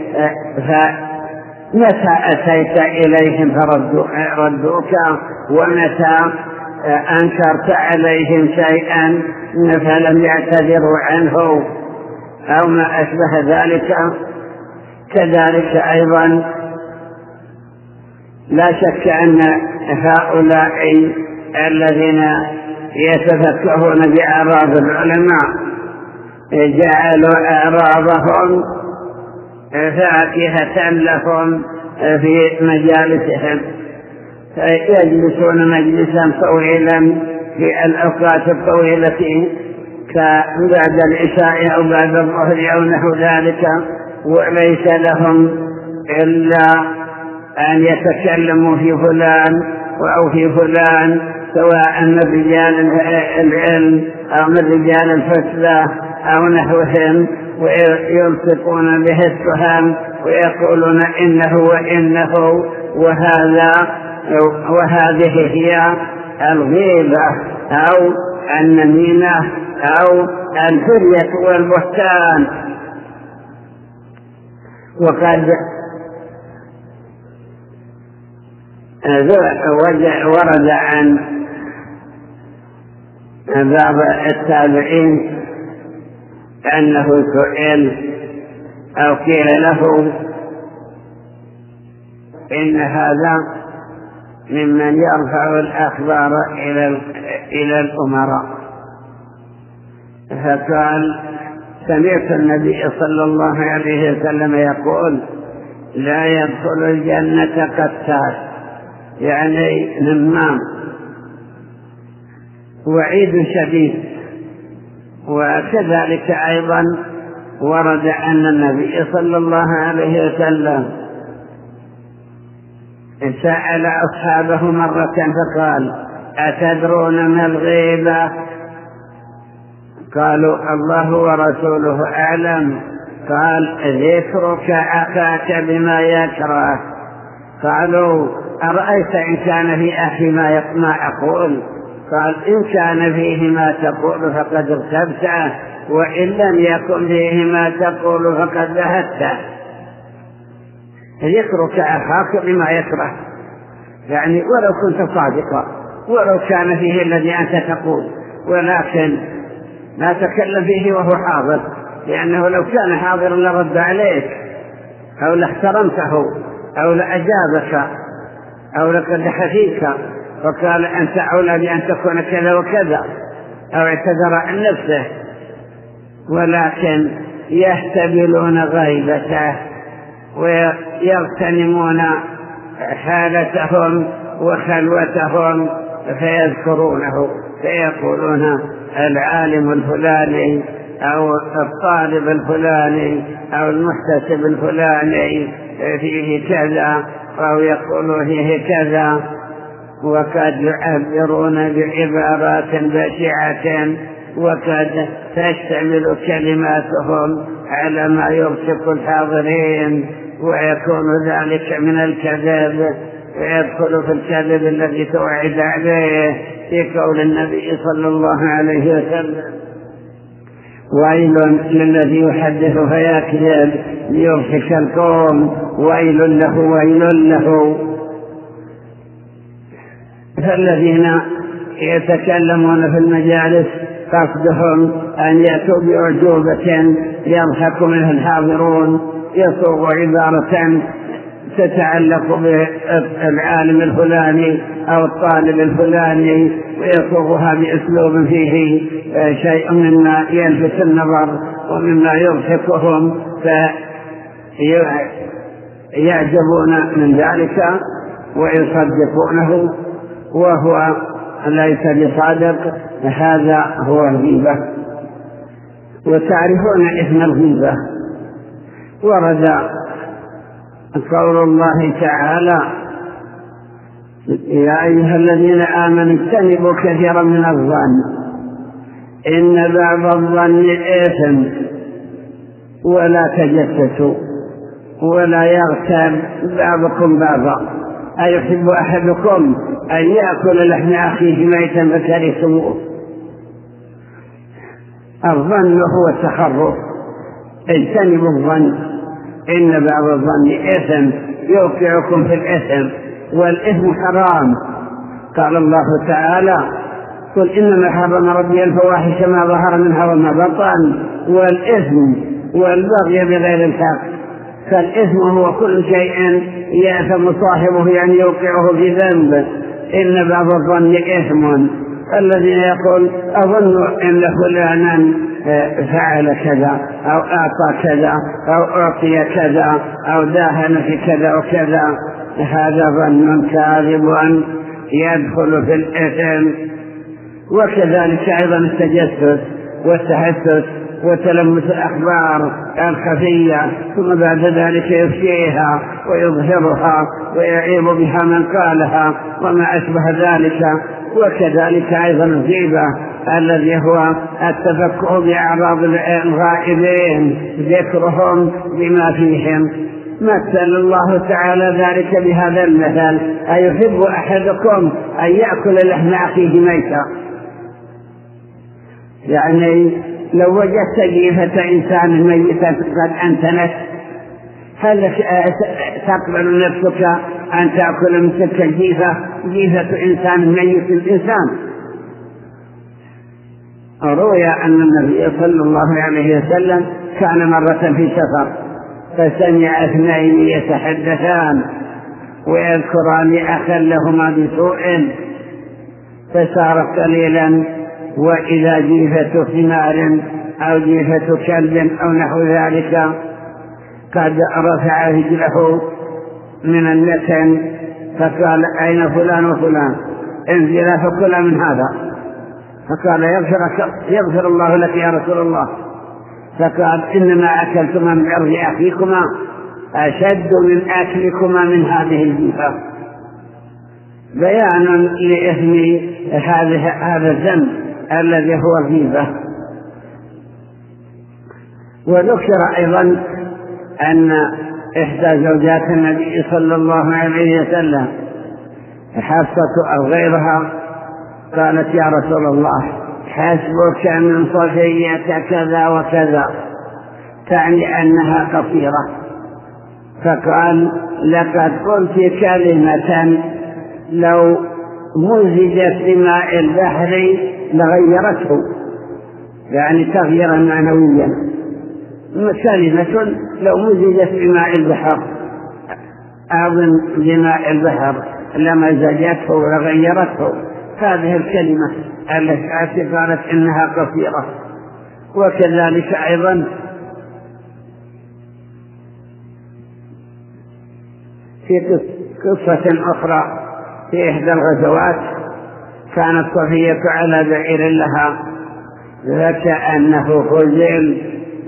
فمتى أتيت إليهم فردوك، ومتى أنكرت عليهم شيئا فلم يعتذروا عنه أو ما أشبه ذلك. كذلك أيضا لا شك أن هؤلاء الذين يتفكهون بأعراض العلماء جعلوا أعراضهم فاكهة لهم في مجالسهم، فيجلسون مجلسا طويلا في الأوقات الطويلة كبعد العشاء أو بعد الظهر أو نحو ذلك، وليس لهم إلا أن يتكلموا في فلان أو في فلان، سواء من رجال العلم أو من رجال الفتوى أو نحوهم، ويلصقون به التهم ويقولون إنه وإنه، وهذا وهذه هي الغيبة أو النميمة أو الفرية والبهتان. وقد ورد عن بعض التابعين أنه سئل أو قيل له إن هذا ممن يرفع الأخبار إلى الأمراء، فقال: سمعت النبي صلى الله عليه وسلم يقول: لا يدخل الجنة قتال، يعني نمام، وعيد شديد. وكذلك أيضا ورد أن النبي صلى الله عليه وسلم سأل أصحابه مرة فقال: أتدرون ما الغيبة؟ قالوا: الله ورسوله أعلم. قال: ذكرك أخاك بما يكره. قالوا: أرأيت إن كان في أخي ما أقول؟ قال: إن كان فيه ما تقول فقد ارتبته، وإن لم يكن فيه ما تقول فقد ذهبته. ذكرك أخاك بما يكره، يعني ولو كنت صادقا، ولو كان فيه الذي أنت تقول، ولكن لا تكلم فيه وهو حاضر، لأنه لو كان حاضرا لرد عليك أو لاحترمته أو لأجابك أو لقد حفيك وقال: أنت أولى بأن تكون كذا وكذا، أو اعتذر عن نفسه، ولكن يهتبلون غيبته ويغتنمون حالتهم وخلوتهم فيذكرونه، فيقولون العالم الفلاني أو الطالب الفلاني أو المحتسب الفلاني فيه كذا، أو يقولوا فيه كذا، وقد يعبرون بعبارات بشعة، وقد تشتمل كلماتهم على ما يرشق الحاضرين، ويكون ذلك من الكذب، ويدخل في الكذب الذي توعد عليه في قول النبي صلى الله عليه وسلم: ويل للذي يحدث فيكذب ليضحك القوم، ويل له ويل له. فالذين يتكلمون في المجالس قصدهم أن يأتوا بأعجوبة يضحك منها الحاضرون، يصوغ عبارة تتعلق بالعالم الفلاني أو الطالب الفلاني، ويصوغها بأسلوب فيه شيء مما يلفت النظر ومما يضحكهم، فيعجبون من ذلك ويصدقونه وهو ليس بصادق. هذا هو الغيبة. وتعرفون إثم الغيبة. ورد قول الله تعالى: يا أيها الذين آمنوا اجتنبوا كثيرا من الظن إن بعض الظن إثم ولا تجسسوا ولا يغتاب بعضكم بعضا أيحب أحدكم أن يأكل لحم أخيه ميتا فكرهتموه. الظن هو التخرف، اجتنبوا الظن إن بعض الظن إثم يوقعكم في الإثم، والإثم حرام. قال الله تعالى: قل إنما حرم ربي الفواحش ما ظهر منها وما بطن والإثم والبغي بغير الحق. فالإثم هو كل شيء يأثم صاحبه، يعني يوقعه في ذنب. إن بعض الظن إثم، الذين يقول أظن إن فلانا فعل كذا أو أعطى كذا أو أعطي كذا أو داهن في كذا وكذا، هذا ظن كاذب يدخل في الإثم. وكذلك أيضا التجسس والتحسس وتلمس الأخبار الخفية، ثم بعد ذلك يفشيها ويظهرها ويعيب بها من قالها وما أشبه ذلك. وكذلك أيضا الغيبة الذي هو التفكه بأعراض الغائبين، ذكرهم بما فيهم. مثل الله تعالى ذلك بهذا المثل: أيحب أحدكم أن يأكل لحم أخيه ميتا؟ يعني لو وجدت جيفة إنسان ميتا قد أنتنت، هل تقبل نفسك أن تأكل من تلك الجيفة جيفة إنسان ميت الإنسان؟ روي أن النبي صلى الله عليه وسلم كان مرة في سفر فسمع اثنين يتحدثان ويذكران أخا لهما بسوء، فسار قليلا وإذا جيفة حمار أو جيفة كلب أو نحو ذلك قد رفع رجله من المكان، فقال: أين فلان وفلان؟ انزلا فكلا من هذا. فقال: يغفر, يغفر الله لك يا رسول الله. فقال: إنما أكلتما من عرض أخيكما أشد من أكلكما من هذه الجيفة، بيان لإثم هذا الذنب الذي هو الغيبة. وذكر أيضا أن إحدى زوجات النبي صلى الله عليه وسلم حفصة أو غيرها قالت: يا رسول الله، حسبك من صفية كذا وكذا، تعني أنها قصيرة. فقال: لقد قلت كلمة لو مزجت بماء البحر لغيرته، يعني تغييرا معنويا. كلمة لو مزجت بماء البحر أظن بماء البحر لمزجته ولغيرته. هذه الكلمة التي قالت إنها قصيرة. وكذلك أيضا في قصة أخرى في إحدى الغزوات كانت صفية على بعير لها فكأنه خزل،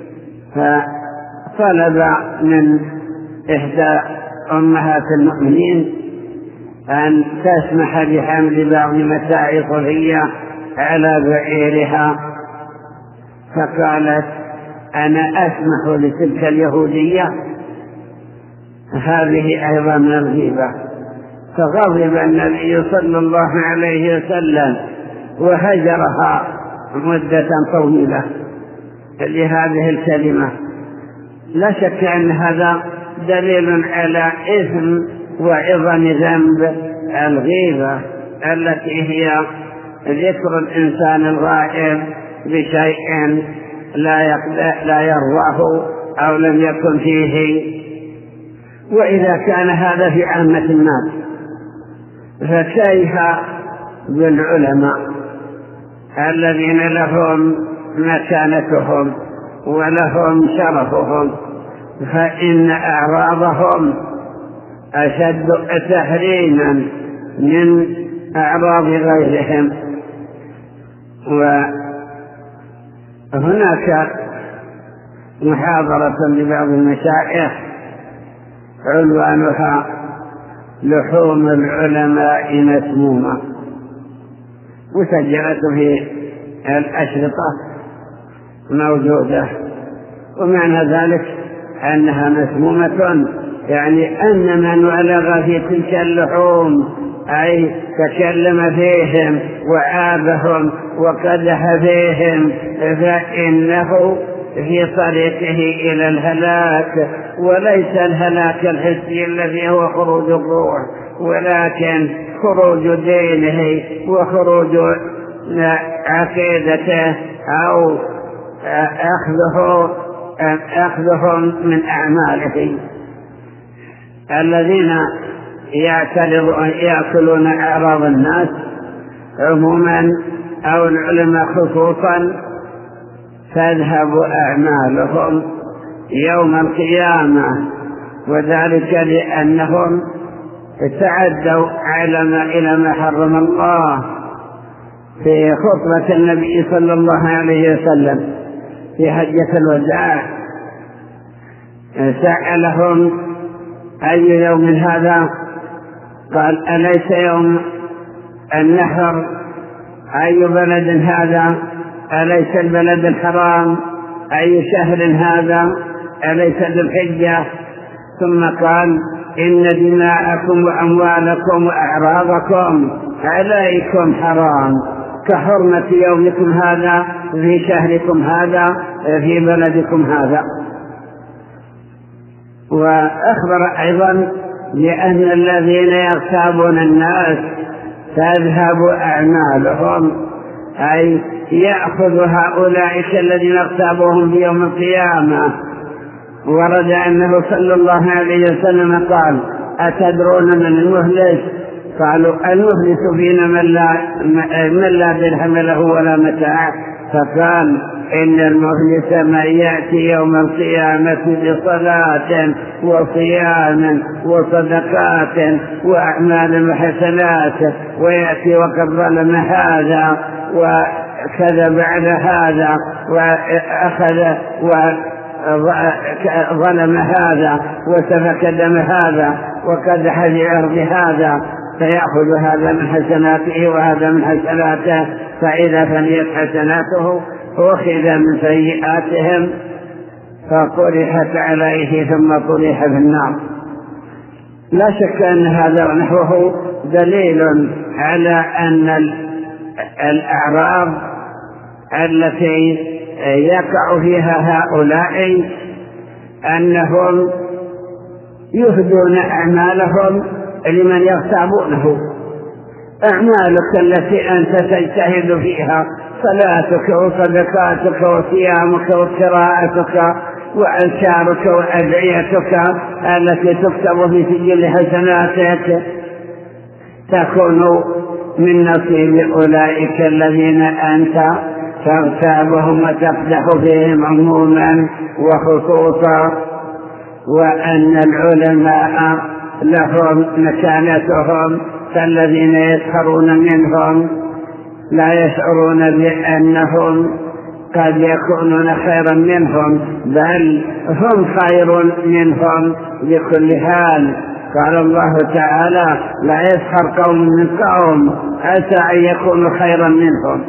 فطلب من إحدى أمهات المؤمنين أن تسمح بحمل بعض متاع صفية على بعيرها، فقالت: أنا أسمح لتلك اليهودية. هذه أيضا من الغيبة. فغضب النبي صلى الله عليه وسلم وهجرها مدة طويلة لهذه الكلمة. لا شك أن هذا دليل على إثم وعظم ذنب الغيبة التي هي ذكر الإنسان الغائب بشيء لا لا يرضاه أو لم يكن فيه. وإذا كان هذا في عامة الناس فكيف بالعلماء الذين لهم مكانتهم ولهم شرفهم، فإن أعراضهم أشد تحريما من أعراض غيرهم. وهناك محاضرة لبعض المشايخ عنوانها: لحوم العلماء مسمومة، مسجلة في الأشرطة موجودة. ومعنى ذلك أنها مسمومة، يعني أن من ولغ في تلك اللحوم أي تكلم فيهم وعابهم وقدح فيهم فإنه في طريقه إلى الهلاك، وليس الهلاك الحسي الذي هو خروج الروح، ولكن خروج دينه وخروج عقيدته أو أخذه أخذهم من أعماله. الذين يأكلون أعراض الناس عموما أو العلماء خصوصا تذهب أعمالهم يوم القيامة، وذلك لأنهم تعدوا إلى ما حرم الله. في خطبة النبي صلى الله عليه وسلم في حجة الوداع سألهم أي يوم هذا؟ قال أليس يوم النحر؟ أي بلد هذا؟ أليس البلد الحرام؟ أي شهر هذا؟ أليس ذو الحجة؟ ثم قال إن دماءكم وأموالكم وأعراضكم عليكم حرام كحرمة يومكم هذا في شهركم هذا في بلدكم هذا. وأخبر أيضا بأن الذين يغتابون الناس تذهب أعمالهم، أي يأخذ هؤلاء الذين اغتابوهم في يوم القيامة. ورد أنه صلى الله عليه وسلم قال أتدرون من المهلس؟ قالوا المهلس فينا من لا, من لا درهم له ولا متاع. فقال إن المهلس من يأتي يوم القيامة بصلاة وصيام وصدقات وأعمال وحسنات، ويأتي وقد ظلم هذا وكذب على هذا وأخذ وظلم هذا وسفك دم هذا وقدح بعرض هذا، فيأخذ هذا من حسناته وهذا من حسناته، فإذا فنيت حسناته أخذ من سيئاتهم فطرحت عليه ثم طرح في النار. لا شك أن هذا ونحوه دليل على أن الأعراض التي يقع فيها هؤلاء أنهم يهدون أعمالهم لمن يغتابونه. أعمالك التي أنت تجتهد فيها صلاتك وصدقاتك وصيامك وقراءتك وأذكارك وأدعيتك التي تكتب في سجل حسناتك تكون من نصيب أولئك الذين أنت تغتابهم وتقدح فيهم عموما وخصوصا. وأن العلماء لهم مكانتهم، فالذين يسخرون منهم لا يشعرون بأنهم قد يكونون خيرا منهم، بل هم خير منهم بكل حال. قال الله تعالى لا يسخر قوم من قوم عسى أن يكونوا خيرا منهم.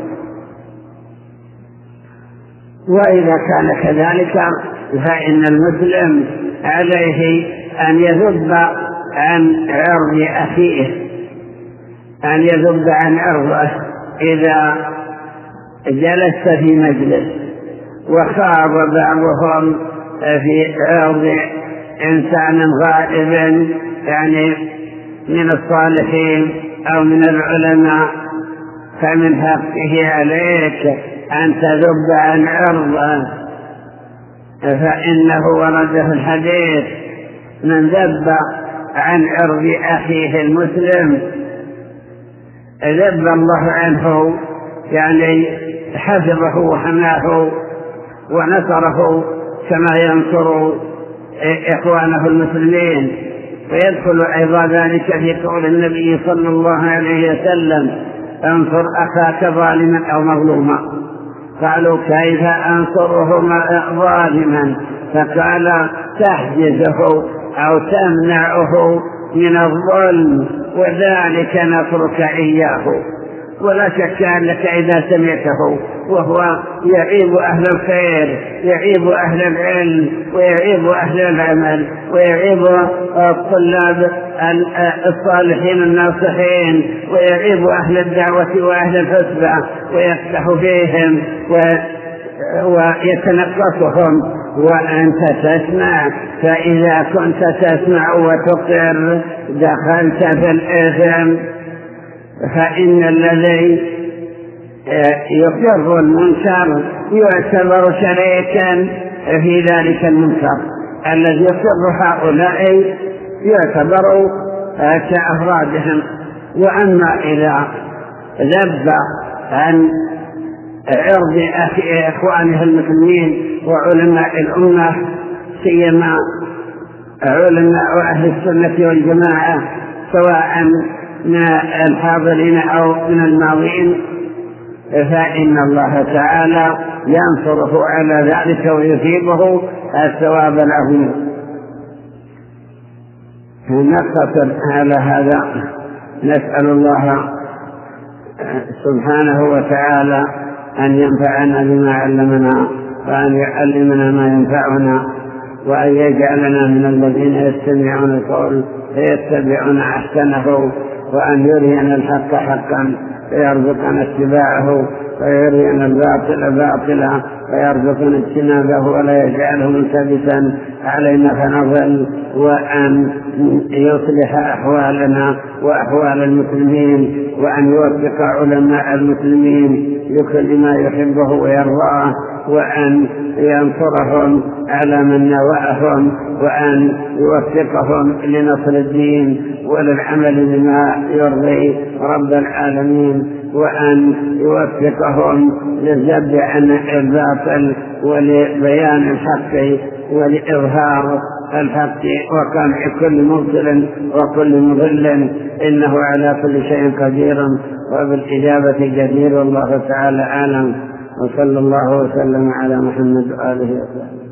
وإذا كان كذلك فإن المسلم عليه أن يذب عن عرض أخيه، أن يذب عن عرضه إذا جلست في مجلس وخاض بعضهم في عرض إنسان غائب يعني من الصالحين أو من العلماء، فمن حقه عليك أن تذب عن عرضه، فإنه ورد في الحديث من ذب عن عرض أخيه المسلم ذب الله عنه، يعني حفظه وحماه ونصره كما ينصر إخوانه المسلمين. ويدخل أيضا ذلك في قول النبي صلى الله عليه وسلم انصر أخاك ظالما أو مظلوما. قالوا كيف أنصره ظالما؟ فقال تحجزه أو تمنعه من الظلم وذلك نصرك إياه. ولا شك أنك إذا سمعته وهو يعيب أهل الخير، يعيب أهل العلم، ويعيب أهل العمل، ويعيب الطلاب الصالحين الناصحين، ويعيب أهل الدعوة وأهل الحسبة ويفتح فيهم ويتنقصهم وأنت تسمع، فإذا كنت تسمع وتقر دخلت في الإثم. فإن الذي يقر المنكر يعتبر شريكا في ذلك المنكر، الذي يقر هؤلاء يعتبر كأفرادهم. وأما إذا ذب عن عرض إخوانه المسلمين وعلماء الأمة سيما علماء أهل السنة والجماعة سواء من الحاضرين أو من الماضين، فإن الله تعالى ينصره على ذلك ويثيبه الثواب العظيم. نقتصر على هذا. نسأل الله سبحانه وتعالى أن ينفعنا بما علمنا وأن يعلمنا ما ينفعنا وأن يجعلنا من الذين يستمعون القول فيتبعون أحسنه وأن يرينا الحق حقا فيرزقنا اتباعه ويرينا الباطل باطلا ويرزقنا اجتنابه ولا يجعله ملتبسا علينا فنضل، وأن يصلح أحوالنا وأحوال المسلمين وأن يوفق علماء المسلمين لكل ما يحبه ويرضاه، وأن ينصرهم على من نواهم، وأن يوفقهم لنصر الدين وللعمل بما يرضي رب العالمين، وأن يوفقهم للذب عن الباطل ولبيان الحق ولإظهار الحق وقمع كل مبطل وكل مضل، إنه على كل شيء قدير وبالإجابة جدير. والله تعالى أعلم، وصلى الله وسلم على محمد وآله وسلم.